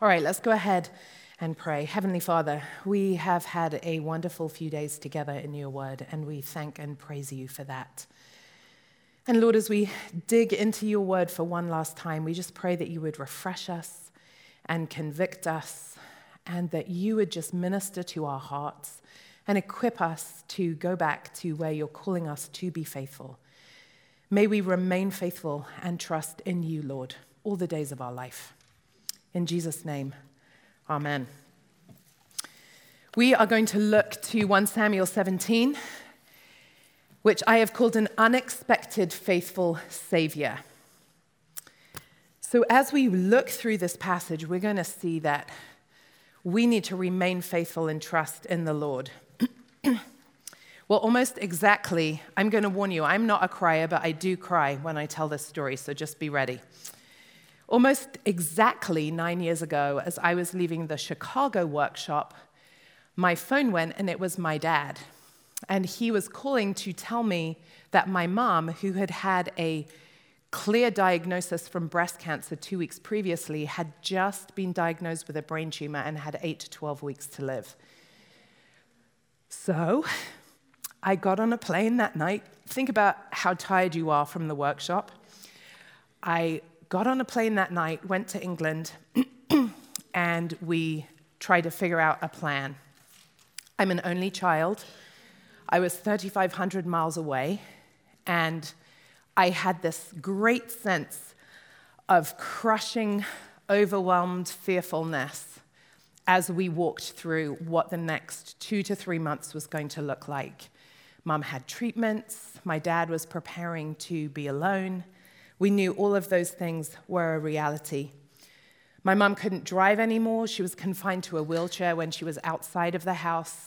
All right, let's go ahead and pray. Heavenly Father, we have had a wonderful few days together in your word, and we thank and praise you for that. And Lord, as we dig into your word for one last time, we just pray that you would refresh us and convict us, and that you would just minister to our hearts and equip us to go back to where you're calling us to be faithful. May we remain faithful and trust in you, Lord, all the days of our life. In Jesus' name, amen. We are going to look to 1 Samuel 17, which I have called an unexpected faithful Savior. So as we look through this passage, we're going to see that we need to remain faithful and trust in the Lord. Well, almost exactly, I'm going to warn you, I'm not a crier, but I do cry when I tell this story, so just be ready. Almost exactly 9 years ago, as I was leaving the Chicago workshop, my phone went and it was my dad. And he was calling to tell me that my mom, who had had a clear diagnosis from breast cancer 2 weeks previously, had just been diagnosed with a brain tumor and had 8 to 12 weeks to live. So I got on a plane that night. Think about how tired you are from the workshop. I got on a plane that night, went to England, and we tried to figure out a plan. I'm an only child. I was 3,500 miles away, and I had this great sense of crushing, overwhelmed fearfulness as we walked through what the next 2 to 3 months was going to look like. Mom had treatments. My dad was preparing to be alone. We knew all of those things were a reality. My mom couldn't drive anymore. She was confined to a wheelchair when she was outside of the house.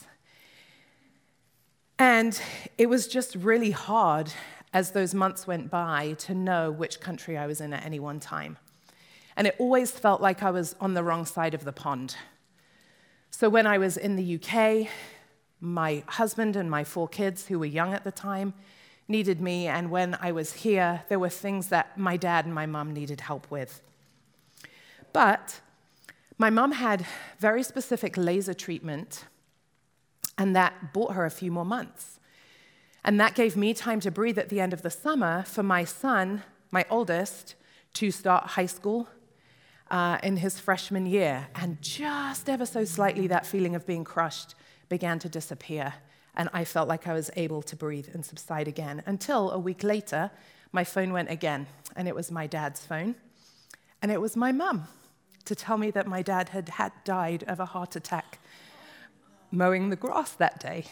And it was just really hard as those months went by to know which country I was in at any one time. And it always felt like I was on the wrong side of the pond. So when I was in the UK, my husband and my 4 kids, who were young at the time, needed me, and when I was here, there were things that my dad and my mom needed help with. But my mom had very specific laser treatment, and that bought her a few more months. And that gave me time to breathe at the end of the summer for my son, my oldest, to start high school in his freshman year. And just ever so slightly, that feeling of being crushed began to disappear. And I felt like I was able to breathe and subside again, until a week later, my phone went again, and it was my dad's phone. And it was my mum to tell me that my dad had died of a heart attack mowing the grass that day.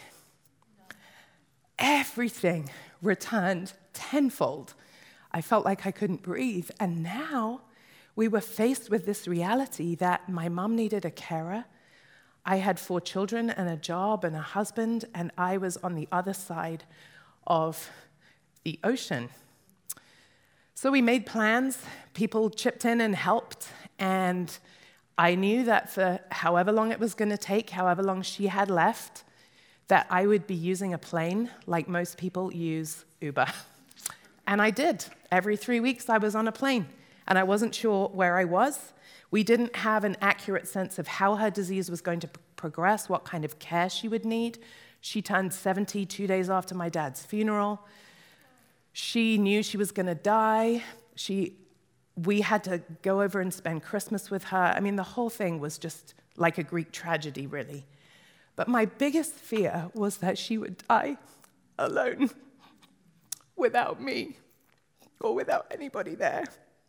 Everything returned tenfold. I felt like I couldn't breathe. And now we were faced with this reality that my mum needed a carer. I had 4 children and a job and a husband, and I was on the other side of the ocean. So we made plans. People chipped in and helped, and I knew that for however long it was going to take, however long she had left, that I would be using a plane like most people use Uber. And I did. Every 3 weeks I was on a plane, and I wasn't sure where I was. We didn't have an accurate sense of how her disease was going to progress, what kind of care she would need. She turned 70 2 days after my dad's funeral. She knew she was going to die. We had to go over and spend Christmas with her. I mean, the whole thing was just like a Greek tragedy, really. But my biggest fear was that she would die alone, without me, or without anybody there.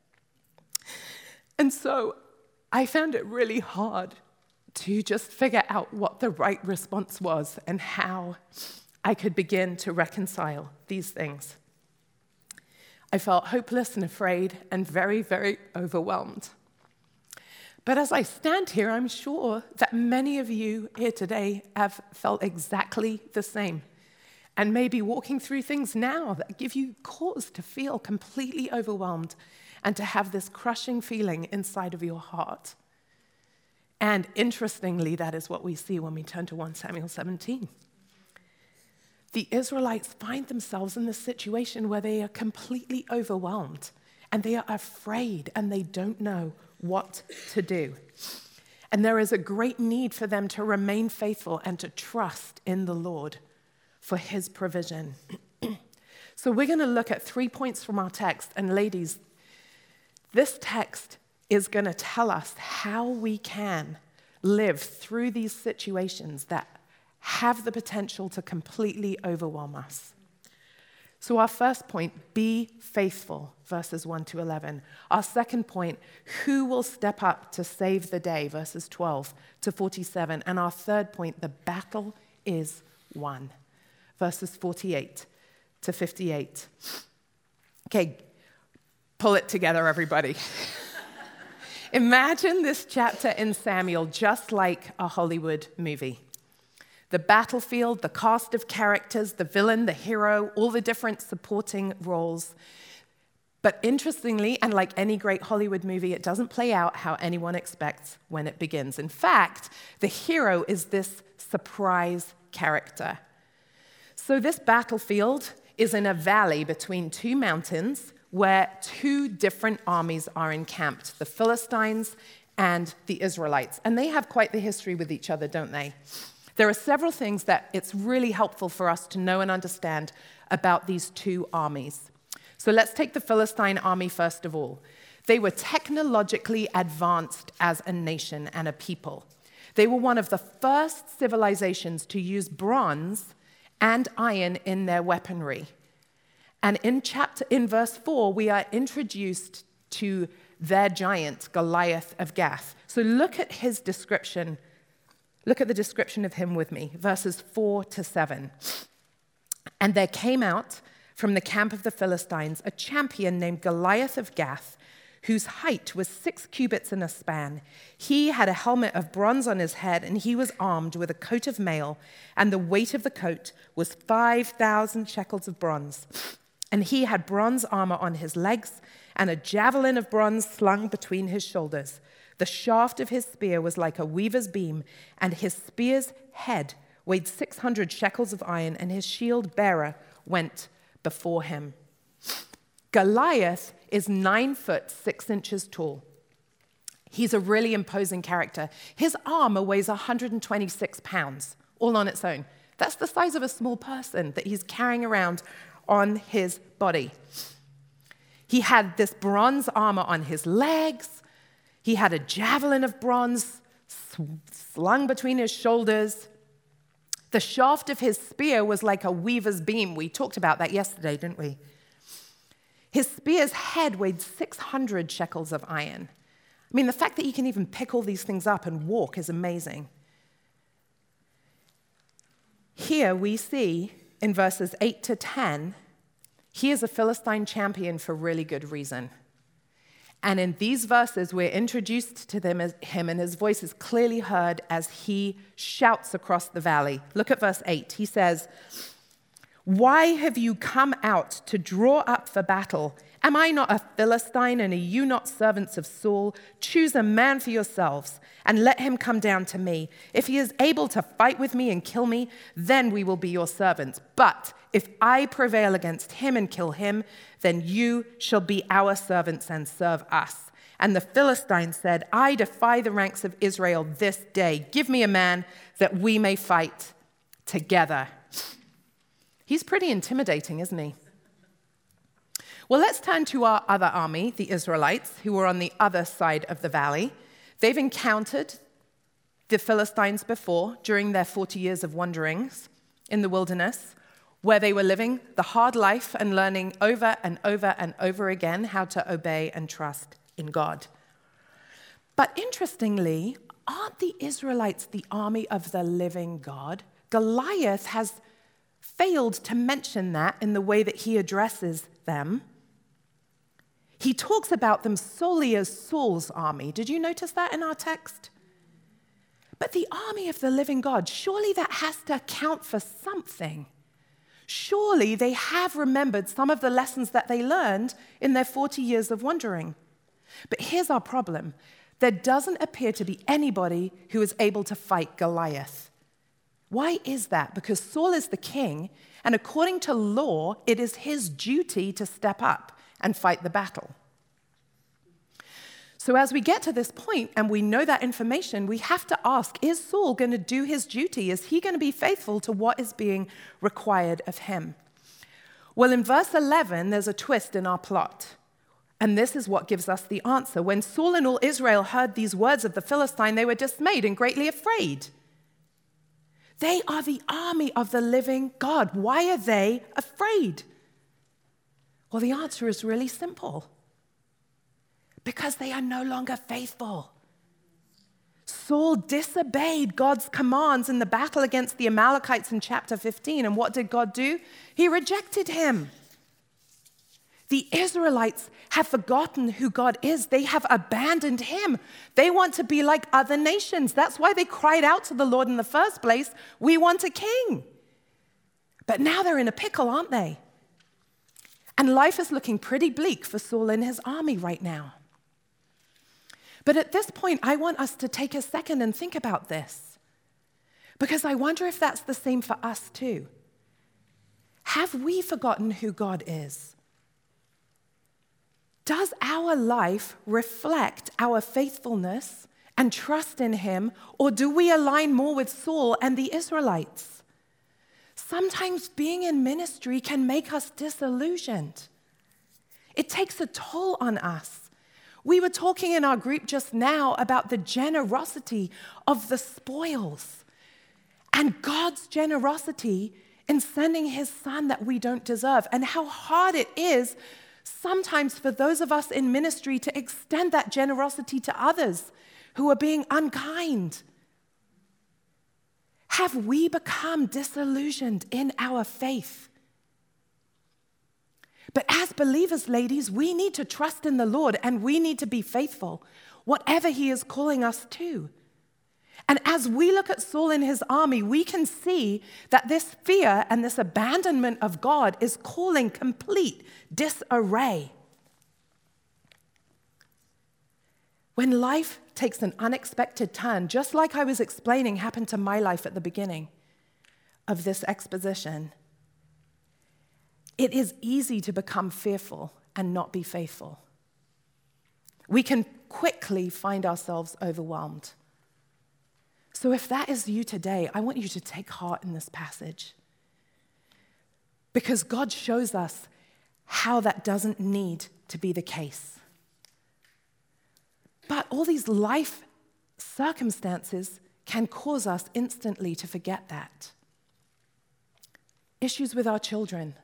And so I found it really hard to just figure out what the right response was and how I could begin to reconcile these things. I felt hopeless and afraid and very, very overwhelmed. But as I stand here, I'm sure that many of you here today have felt exactly the same, and may be walking through things now that give you cause to feel completely overwhelmed and to have this crushing feeling inside of your heart. And interestingly, that is what we see when we turn to 1 Samuel 17. The Israelites find themselves in this situation where they are completely overwhelmed, and they are afraid, and they don't know what to do. And there is a great need for them to remain faithful and to trust in the Lord for his provision. So we're going to look at 3 points from our text. And ladies, this text is going to tell us how we can live through these situations that have the potential to completely overwhelm us. So our first point, be faithful, verses 1 to 11. Our second point, who will step up to save the day, verses 12 to 47. And our third point, the battle is won, verses 48 to 58. Okay, pull it together, everybody. Imagine this chapter in Samuel just like a Hollywood movie. The battlefield, the cast of characters, the villain, the hero, all the different supporting roles. But interestingly, and like any great Hollywood movie, it doesn't play out how anyone expects when it begins. In fact, the hero is this surprise character. So this battlefield is in a valley between two mountains where two different armies are encamped, the Philistines and the Israelites. And they have quite the history with each other, don't they? There are several things that it's really helpful for us to know and understand about these two armies. So let's take the Philistine army first of all. They were technologically advanced as a nation and a people. They were one of the first civilizations to use bronze and iron in their weaponry. And in verse 4, we are introduced to their giant, Goliath of Gath. So look at his description. Look at the description of him with me, verses 4 to 7. And there came out from the camp of the Philistines a champion named Goliath of Gath, whose height was 6 cubits and a span. He had a helmet of bronze on his head, and he was armed with a coat of mail, and the weight of the coat was 5,000 shekels of bronze. And he had bronze armor on his legs, and a javelin of bronze slung between his shoulders. The shaft of his spear was like a weaver's beam, and his spear's head weighed 600 shekels of iron, and his shield bearer went before him. Goliath is 9 foot 6 inches tall. He's a really imposing character. His armor weighs 126 pounds, all on its own. That's the size of a small person that he's carrying around on his body. He had this bronze armor on his legs. He had a javelin of bronze slung between his shoulders. The shaft of his spear was like a weaver's beam. We talked about that yesterday, didn't we? His spear's head weighed 600 shekels of iron. I mean, the fact that he can even pick all these things up and walk is amazing. Here we see in verses 8 to 10, he is a Philistine champion for really good reason. And in these verses, we're introduced to him, and his voice is clearly heard as he shouts across the valley. Look at verse 8. He says, "Why have you come out to draw up for battle? Am I not a Philistine, and are you not servants of Saul? Choose a man for yourselves, and let him come down to me. If he is able to fight with me and kill me, then we will be your servants. But if I prevail against him and kill him, then you shall be our servants and serve us." And the Philistine said, "I defy the ranks of Israel this day. Give me a man that we may fight together." He's pretty intimidating, isn't he? Well, let's turn to our other army, the Israelites, who were on the other side of the valley. They've encountered the Philistines before during their 40 years of wanderings in the wilderness, where they were living the hard life and learning over and over and over again how to obey and trust in God. But interestingly, aren't the Israelites the army of the living God? Goliath has failed to mention that in the way that he addresses them. He talks about them solely as Saul's army. Did you notice that in our text? But the army of the living God, surely that has to account for something. Surely they have remembered some of the lessons that they learned in their 40 years of wandering. But here's our problem. There doesn't appear to be anybody who is able to fight Goliath. Why is that? Because Saul is the king, and according to law, it is his duty to step up and fight the battle. So as we get to this point and we know that information, we have to ask, is Saul going to do his duty? Is he going to be faithful to what is being required of him? Well, in verse 11, there's a twist in our plot. And this is what gives us the answer. When Saul and all Israel heard these words of the Philistine, they were dismayed and greatly afraid. They are the army of the living God. Why are they afraid? Well, the answer is really simple. Because they are no longer faithful. Saul disobeyed God's commands in the battle against the Amalekites in chapter 15. And what did God do? He rejected him. The Israelites have forgotten who God is. They have abandoned him. They want to be like other nations. That's why they cried out to the Lord in the first place, we want a king. But now they're in a pickle, aren't they? And life is looking pretty bleak for Saul and his army right now. But at this point, I want us to take a second and think about this. Because I wonder if that's the same for us too. Have we forgotten who God is? Does our life reflect our faithfulness and trust in him, or do we align more with Saul and the Israelites? Sometimes being in ministry can make us disillusioned. It takes a toll on us. We were talking in our group just now about the generosity of the spoils and God's generosity in sending his son that we don't deserve, and how hard it is sometimes for those of us in ministry to extend that generosity to others who are being unkind. Have we become disillusioned in our faith? But as believers, ladies, we need to trust in the Lord and we need to be faithful, whatever he is calling us to. And as we look at Saul and his army, we can see that this fear and this abandonment of God is calling complete disarray. When life takes an unexpected turn, just like I was explaining happened to my life at the beginning of this exposition, it is easy to become fearful and not be faithful. We can quickly find ourselves overwhelmed. So if that is you today, I want you to take heart in this passage. Because God shows us how that doesn't need to be the case. But all these life circumstances can cause us instantly to forget that. Issues with our children,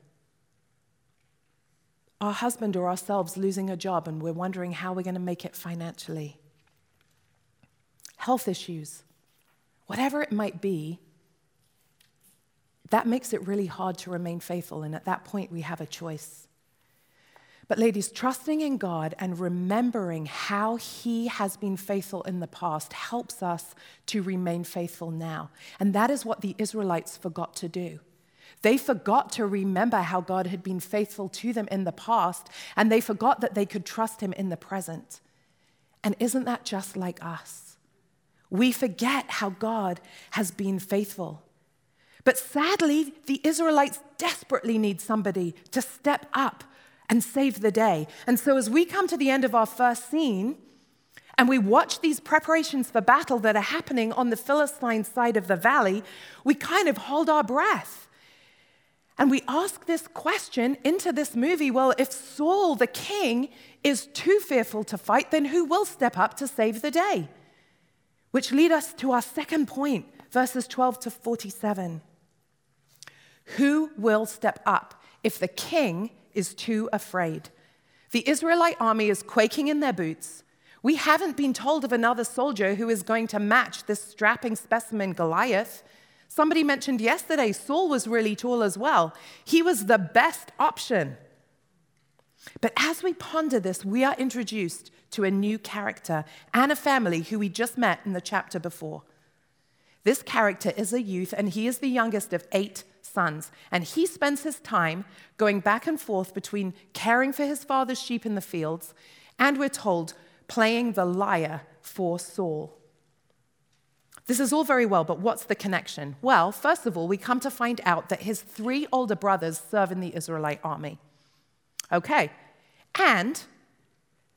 our husband or ourselves losing a job and we're wondering how we're going to make it financially. Health issues, whatever it might be, that makes it really hard to remain faithful. And at that point, we have a choice. But ladies, trusting in God and remembering how he has been faithful in the past helps us to remain faithful now. And that is what the Israelites forgot to do. They forgot to remember how God had been faithful to them in the past, and they forgot that they could trust him in the present. And isn't that just like us? We forget how God has been faithful. But sadly, the Israelites desperately need somebody to step up and save the day. And so as we come to the end of our first scene, and we watch these preparations for battle that are happening on the Philistine side of the valley, we kind of hold our breath. And we ask this question into this movie, well, if Saul, the king, is too fearful to fight, then who will step up to save the day? Which lead us to our second point, verses 12 to 47. Who will step up if the king is too afraid? The Israelite army is quaking in their boots. We haven't been told of another soldier who is going to match this strapping specimen Goliath. Somebody mentioned yesterday, Saul was really tall as well. He was the best option. But as we ponder this, we are introduced to a new character and a family who we just met in the chapter before. This character is a youth, and he is the youngest of 8 sons. And he spends his time going back and forth between caring for his father's sheep in the fields and, we're told, playing the lyre for Saul. This is all very well, but what's the connection? Well, first of all, we come to find out that his 3 older brothers serve in the Israelite army. Okay, and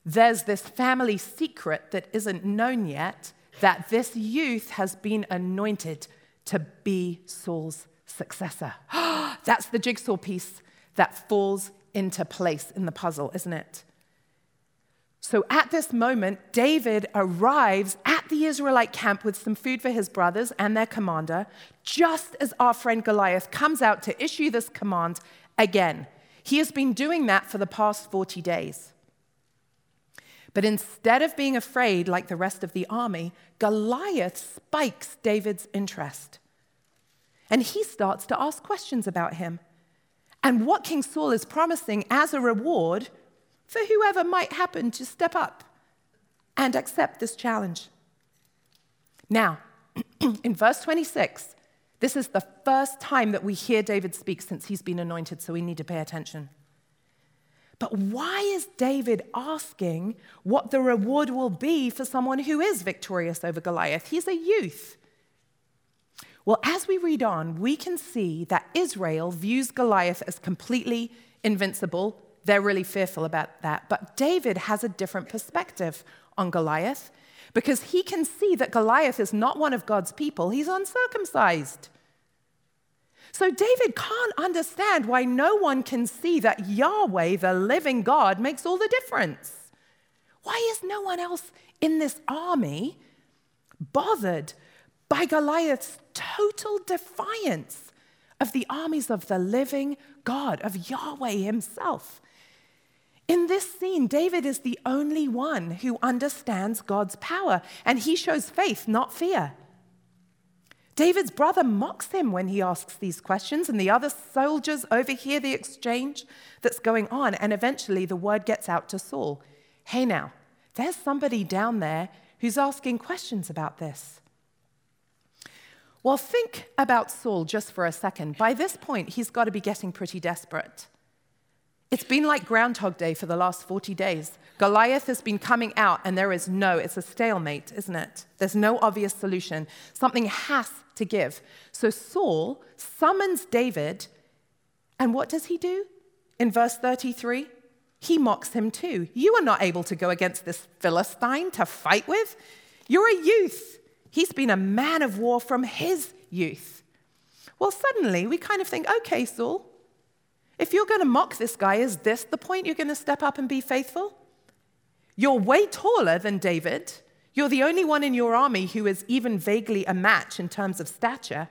there's this family secret that isn't known yet, that this youth has been anointed to be Saul's successor. That's the jigsaw piece that falls into place in the puzzle, isn't it? So at this moment, David arrives at the Israelite camp with some food for his brothers and their commander, just as our friend Goliath comes out to issue this command again. He has been doing that for the past 40 days. But instead of being afraid like the rest of the army, Goliath spikes David's interest. And he starts to ask questions about him and what King Saul is promising as a reward for whoever might happen to step up and accept this challenge. Now, in verse 26, this is the first time that we hear David speak since he's been anointed, so we need to pay attention. But why is David asking what the reward will be for someone who is victorious over Goliath? He's a youth. Well, as we read on, we can see that Israel views Goliath as completely invincible. They're really fearful about that. But David has a different perspective on Goliath because he can see that Goliath is not one of God's people. He's uncircumcised. So David can't understand why no one can see that Yahweh, the living God, makes all the difference. Why is no one else in this army bothered by Goliath's total defiance of the armies of the living God, of Yahweh himself? In this scene, David is the only one who understands God's power, and he shows faith, not fear. David's brother mocks him when he asks these questions, and the other soldiers overhear the exchange that's going on, and eventually the word gets out to Saul. Hey now, there's somebody down there who's asking questions about this. Well, think about Saul just for a second. By this point, he's got to be getting pretty desperate. It's been like Groundhog Day for the last 40 days. Goliath has been coming out, and it's a stalemate, isn't it? There's no obvious solution. Something has to give. So Saul summons David, and what does he do? In verse 33, he mocks him too. You are not able to go against this Philistine to fight with. You're a youth. He's been a man of war from his youth. Well, suddenly we kind of think, okay, Saul, if you're going to mock this guy, is this the point you're going to step up and be faithful? You're way taller than David. You're the only one in your army who is even vaguely a match in terms of stature.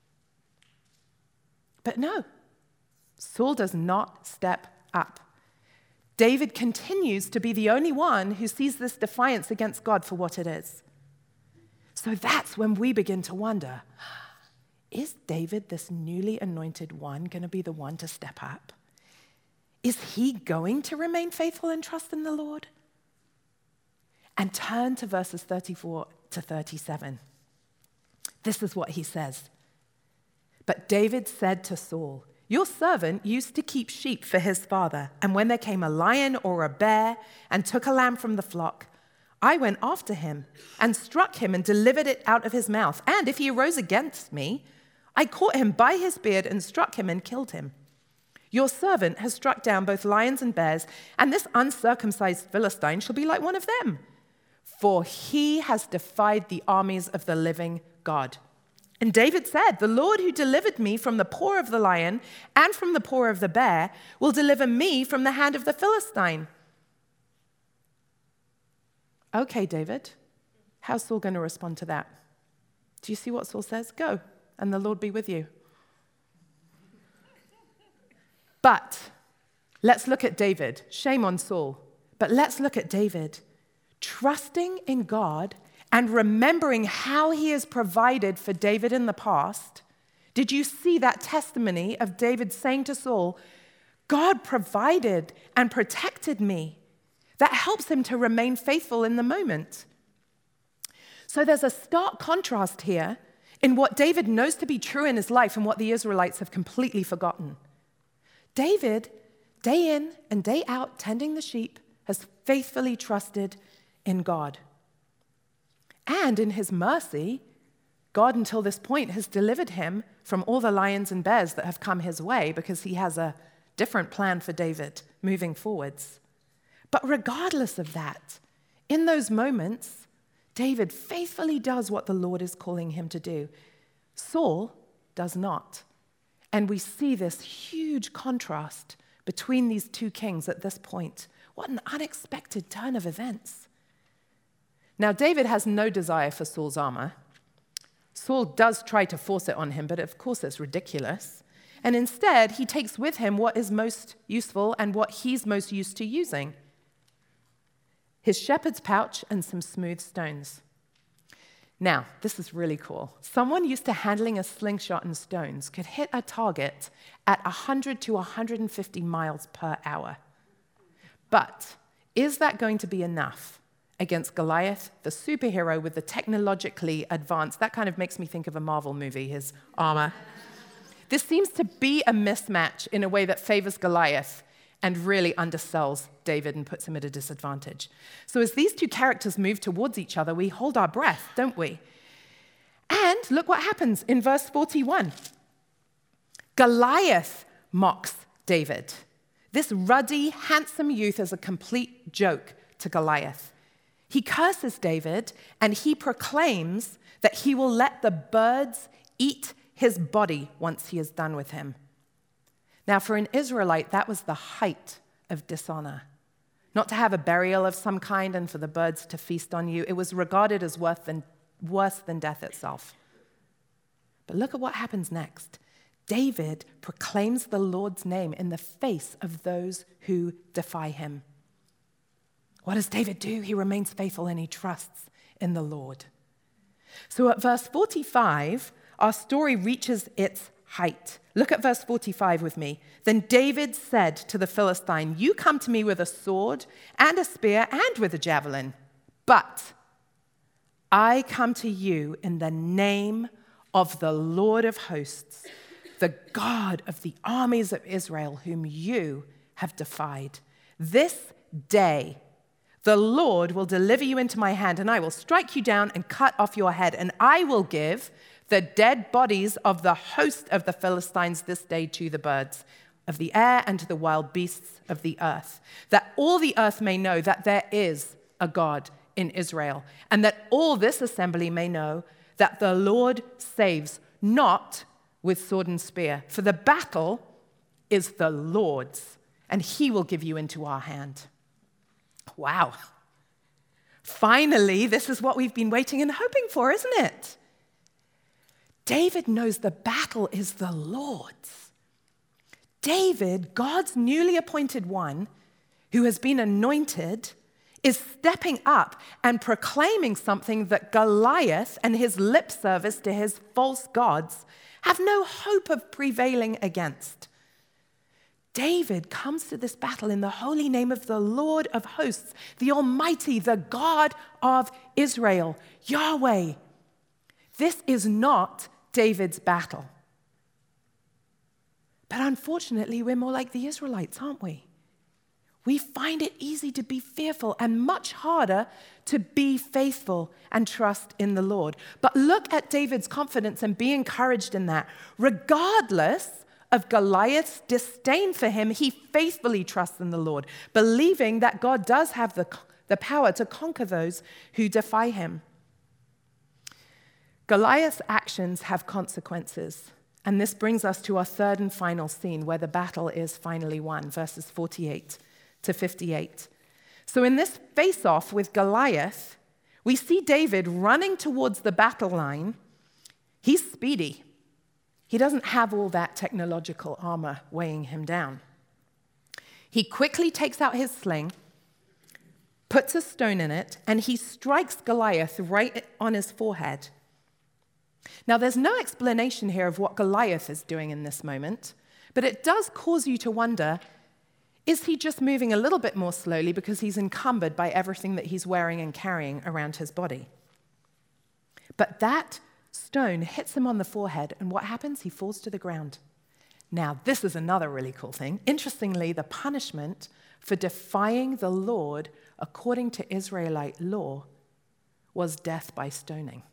But no, Saul does not step up. David continues to be the only one who sees this defiance against God for what it is. So that's when we begin to wonder, is David, this newly anointed one, going to be the one to step up? Is he going to remain faithful and trust in the Lord? And turn to verses 34 to 37. This is what he says. But David said to Saul, your servant used to keep sheep for his father, and when there came a lion or a bear and took a lamb from the flock, I went after him and struck him and delivered it out of his mouth. And if he arose against me, I caught him by his beard and struck him and killed him. Your servant has struck down both lions and bears, and this uncircumcised Philistine shall be like one of them. For he has defied the armies of the living God. And David said, the Lord who delivered me from the paw of the lion and from the paw of the bear will deliver me from the hand of the Philistine. Okay, David, how's Saul going to respond to that? Do you see what Saul says? Go, and the Lord be with you. But let's look at David. Shame on Saul. But let's look at David. Trusting in God and remembering how he has provided for David in the past. Did you see that testimony of David saying to Saul, God provided and protected me? That helps him to remain faithful in the moment. So there's a stark contrast here in what David knows to be true in his life and what the Israelites have completely forgotten. David, day in and day out, tending the sheep, has faithfully trusted in God. And in his mercy, God until this point has delivered him from all the lions and bears that have come his way because he has a different plan for David moving forwards. But regardless of that, in those moments, David faithfully does what the Lord is calling him to do. Saul does not. And we see this huge contrast between these two kings at this point. What an unexpected turn of events. Now, David has no desire for Saul's armor. Saul does try to force it on him, but of course it's ridiculous. And instead, he takes with him what is most useful and what he's most used to using: his shepherd's pouch and some smooth stones. Now, this is really cool. Someone used to handling a slingshot and stones could hit a target at 100 to 150 miles per hour. But is that going to be enough against Goliath, the superhero with the technologically advanced? That kind of makes me think of a Marvel movie, his armor. This seems to be a mismatch in a way that favors Goliath and really undersells David and puts him at a disadvantage. So as these two characters move towards each other, we hold our breath, don't we? And look what happens in verse 41. Goliath mocks David. This ruddy, handsome youth is a complete joke to Goliath. He curses David, and he proclaims that he will let the birds eat his body once he is done with him. Now, for an Israelite, that was the height of dishonor. Not to have a burial of some kind and for the birds to feast on you. It was regarded as worse than death itself. But look at what happens next. David proclaims the Lord's name in the face of those who defy him. What does David do? He remains faithful and he trusts in the Lord. So at verse 45, our story reaches its height. Look at verse 45 with me. Then David said to the Philistine, "You come to me with a sword and a spear and with a javelin, but I come to you in the name of the Lord of hosts, the God of the armies of Israel, whom you have defied. This day the Lord will deliver you into my hand, and I will strike you down and cut off your head, and I will give the dead bodies of the host of the Philistines this day to the birds of the air and to the wild beasts of the earth, that all the earth may know that there is a God in Israel, and that all this assembly may know that the Lord saves not with sword and spear, for the battle is the Lord's, and he will give you into our hand." Wow. Finally, this is what we've been waiting and hoping for, isn't it? David knows the battle is the Lord's. David, God's newly appointed one, who has been anointed, is stepping up and proclaiming something that Goliath and his lip service to his false gods have no hope of prevailing against. David comes to this battle in the holy name of the Lord of hosts, the Almighty, the God of Israel, Yahweh. This is not David's battle. But unfortunately, we're more like the Israelites, aren't we? We find it easy to be fearful and much harder to be faithful and trust in the Lord. But look at David's confidence and be encouraged in that. Regardless of Goliath's disdain for him, he faithfully trusts in the Lord, believing that God does have the power to conquer those who defy him. Goliath's actions have consequences, and this brings us to our third and final scene where the battle is finally won, verses 48 to 58. So in this face-off with Goliath, we see David running towards the battle line. He's speedy. He doesn't have all that technological armor weighing him down. He quickly takes out his sling, puts a stone in it, and he strikes Goliath right on his forehead. Now, there's no explanation here of what Goliath is doing in this moment, but it does cause you to wonder, is he just moving a little bit more slowly because he's encumbered by everything that he's wearing and carrying around his body? But that stone hits him on the forehead, and what happens? He falls to the ground. Now, this is another really cool thing. Interestingly, the punishment for defying the Lord according to Israelite law was death by stoning.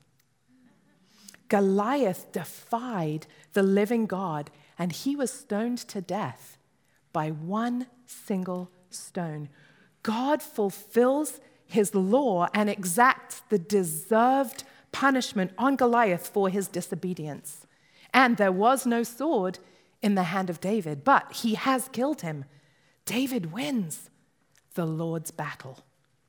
Goliath defied the living God, and he was stoned to death by one single stone. God fulfills his law and exacts the deserved punishment on Goliath for his disobedience. And there was no sword in the hand of David, but he has killed him. David wins the Lord's battle.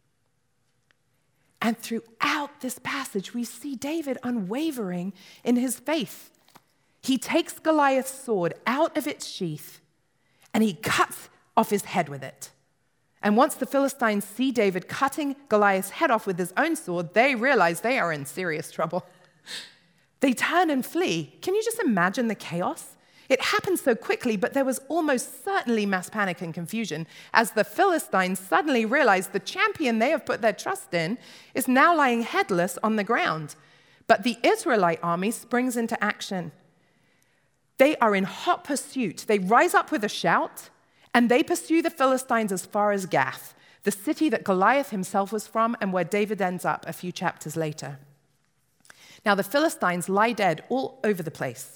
And throughout this passage, we see David unwavering in his faith. He takes Goliath's sword out of its sheath and he cuts off his head with it. And once the Philistines see David cutting Goliath's head off with his own sword, they realize they are in serious trouble. They turn and flee. Can you just imagine the chaos? It happened so quickly, but there was almost certainly mass panic and confusion as the Philistines suddenly realized the champion they have put their trust in is now lying headless on the ground. But the Israelite army springs into action. They are in hot pursuit. They rise up with a shout, and they pursue the Philistines as far as Gath, the city that Goliath himself was from and where David ends up a few chapters later. Now, the Philistines lie dead all over the place.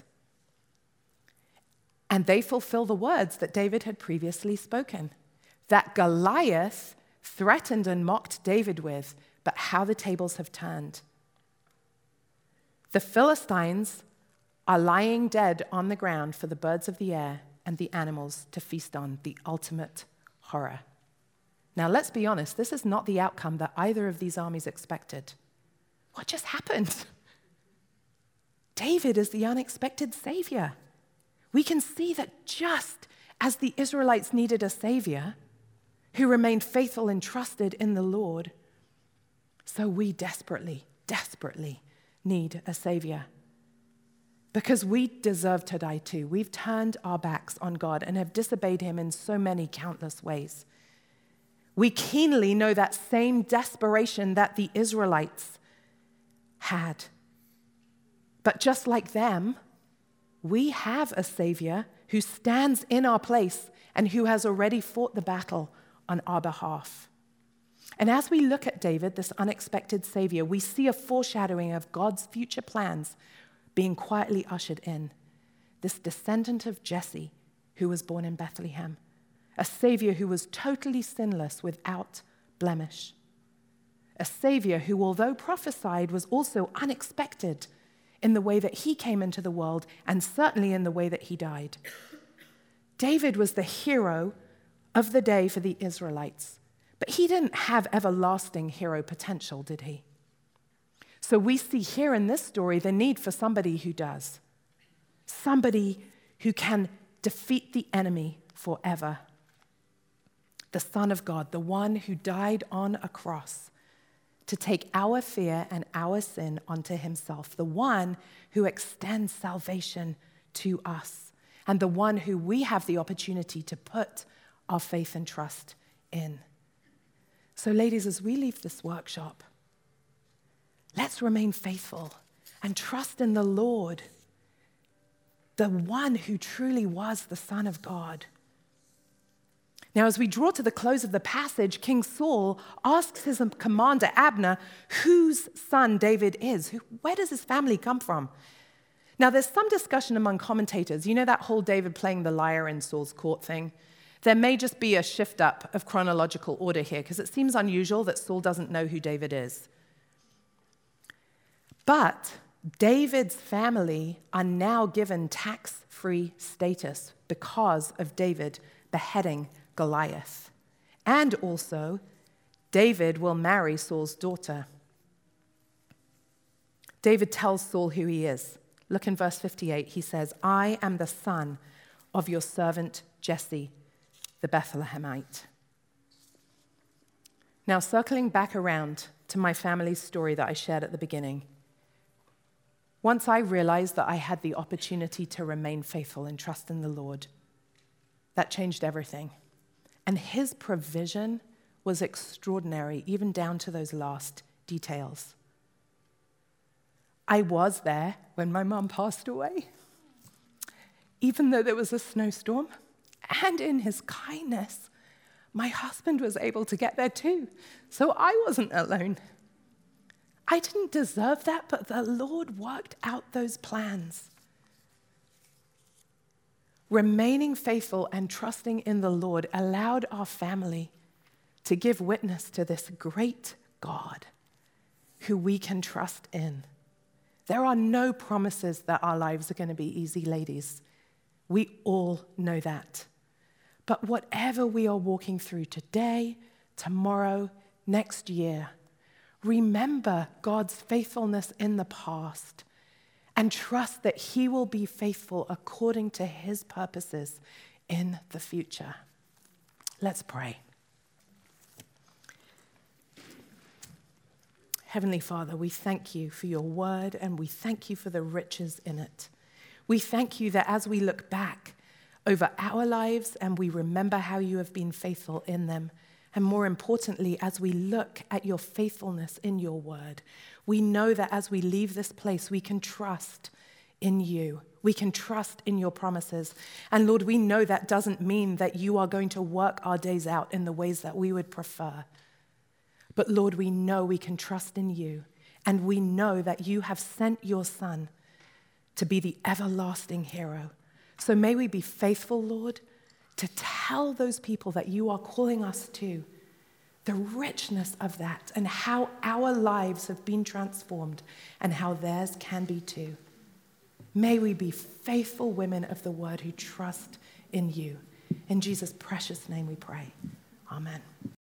And they fulfill the words that David had previously spoken, that Goliath threatened and mocked David with, but how the tables have turned. The Philistines are lying dead on the ground for the birds of the air and the animals to feast on, the ultimate horror. Now, let's be honest, this is not the outcome that either of these armies expected. What just happened? David is the unexpected savior. We can see that just as the Israelites needed a savior who remained faithful and trusted in the Lord, so we desperately, desperately need a savior. Because we deserve to die too. We've turned our backs on God and have disobeyed him in so many countless ways. We keenly know that same desperation that the Israelites had. But just like them, we have a savior who stands in our place and who has already fought the battle on our behalf. And as we look at David, this unexpected savior, we see a foreshadowing of God's future plans being quietly ushered in. This descendant of Jesse, who was born in Bethlehem, a savior who was totally sinless, without blemish. A savior who, although prophesied, was also unexpected in the way that he came into the world, and certainly in the way that he died. David was the hero of the day for the Israelites, but he didn't have everlasting hero potential, did he? So we see here in this story the need for somebody who does. Somebody who can defeat the enemy forever. The Son of God, the one who died on a cross to take our fear and our sin onto himself, the one who extends salvation to us, and the one who we have the opportunity to put our faith and trust in. So ladies, as we leave this workshop, let's remain faithful and trust in the Lord, the one who truly was the Son of God. Now, as we draw to the close of the passage, King Saul asks his commander, Abner, whose son David is. Where does his family come from? Now, there's some discussion among commentators. You know that whole David playing the lyre in Saul's court thing? There may just be a shift up of chronological order here, because it seems unusual that Saul doesn't know who David is. But David's family are now given tax-free status because of David beheading Goliath. And also, David will marry Saul's daughter. David tells Saul who he is. Look in verse 58. He says, I am the son of your servant Jesse, the Bethlehemite. Now, circling back around to my family's story that I shared at the beginning, once I realized that I had the opportunity to remain faithful and trust in the Lord, that changed everything. And his provision was extraordinary, even down to those last details. I was there when my mom passed away, even though there was a snowstorm. And in his kindness, my husband was able to get there too, so I wasn't alone. I didn't deserve that, but the Lord worked out those plans. Remaining faithful and trusting in the Lord allowed our family to give witness to this great God who we can trust in. There are no promises that our lives are going to be easy, ladies. We all know that. But whatever we are walking through today, tomorrow, next year, remember God's faithfulness in the past and trust that he will be faithful according to his purposes in the future. Let's pray. Heavenly Father, we thank you for your word and we thank you for the riches in it. We thank you that as we look back over our lives and we remember how you have been faithful in them, and more importantly, as we look at your faithfulness in your word, we know that as we leave this place, we can trust in you. We can trust in your promises. And Lord, we know that doesn't mean that you are going to work our days out in the ways that we would prefer. But Lord, we know we can trust in you. And we know that you have sent your Son to be the everlasting hero. So may we be faithful, Lord, to tell those people that you are calling us to the richness of that and how our lives have been transformed and how theirs can be too. May we be faithful women of the word who trust in you. In Jesus' precious name we pray. Amen.